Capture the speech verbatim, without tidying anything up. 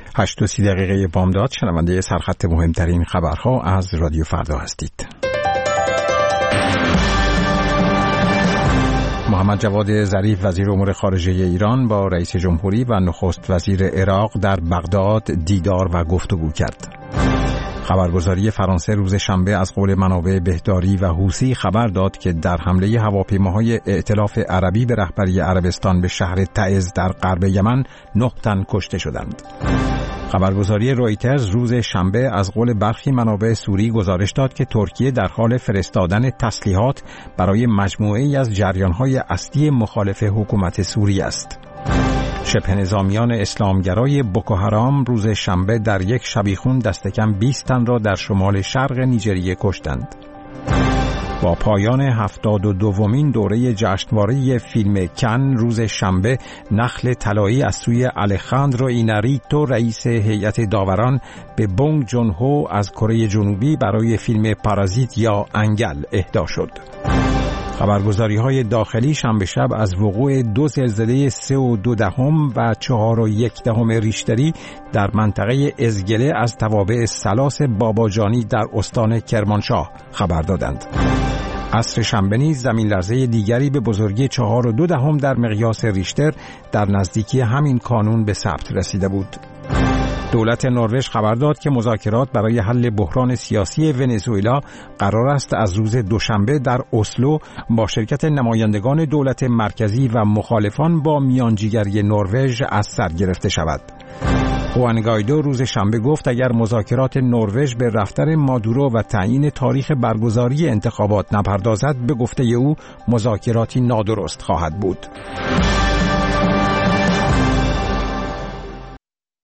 هشت و سی دقیقه بامداد. شنونده سرخط مهمترین خبرها از رادیو فردا هستید. محمد جواد ظریف وزیر امور خارجه ایران با رئیس جمهوری و نخست وزیر عراق در بغداد دیدار و گفتگو کرد. خبرگزاری فرانسه روز شنبه از قول منابع بهداری و حوثی خبر داد که در حمله هواپیماهای ائتلاف عربی به رهبری عربستان به شهر تعز در غرب یمن نه تن کشته شدند. خبرگزاری رویترز روز شنبه از قول برخی منابع سوری گزارش داد که ترکیه در حال فرستادن تسلیحات برای مجموعه‌ای از جریان‌های اصلی مخالف حکومت سوریه است. شبه نظامیان اسلامگرای بوکوحرام روز شنبه در یک شبیخون دست کم بیست تن را در شمال شرق نیجریه کشتند. با پایان هفتاد و دومین دوره جشنواره فیلم کن روز شنبه نخل طلایی از سوی الخاندرو ایناریتو رئیس هیئت داوران به بونگ جون هو از کره جنوبی برای فیلم پارازیت یا انگل اهدا شد. خبرگزاری‌های داخلی شنبه شب از وقوع دو زلزله سه و دو دهم و چهار و یک دهم ریشتری در منطقه ازگله از توابع سلاس باباجانی در استان کرمانشاه خبر دادند. عصر شنبه نیز زمین لرزه دیگری به بزرگی چهار و دو دهم در مقیاس ریشتر در نزدیکی همین کانون به ثبت رسیده بود. دولت نروژ خبر داد که مذاکرات برای حل بحران سیاسی ونزوئلا قرار است از روز دوشنبه در اسلو با شرکت نمایندگان دولت مرکزی و مخالفان با میانجیگری نروژ از سر گرفته شود. خوان گایدو روز شنبه گفت اگر مذاکرات نروژ به رفتن مادورو و تعیین تاریخ برگزاری انتخابات نپردازد، به گفته او مذاکراتی نادرست خواهد بود.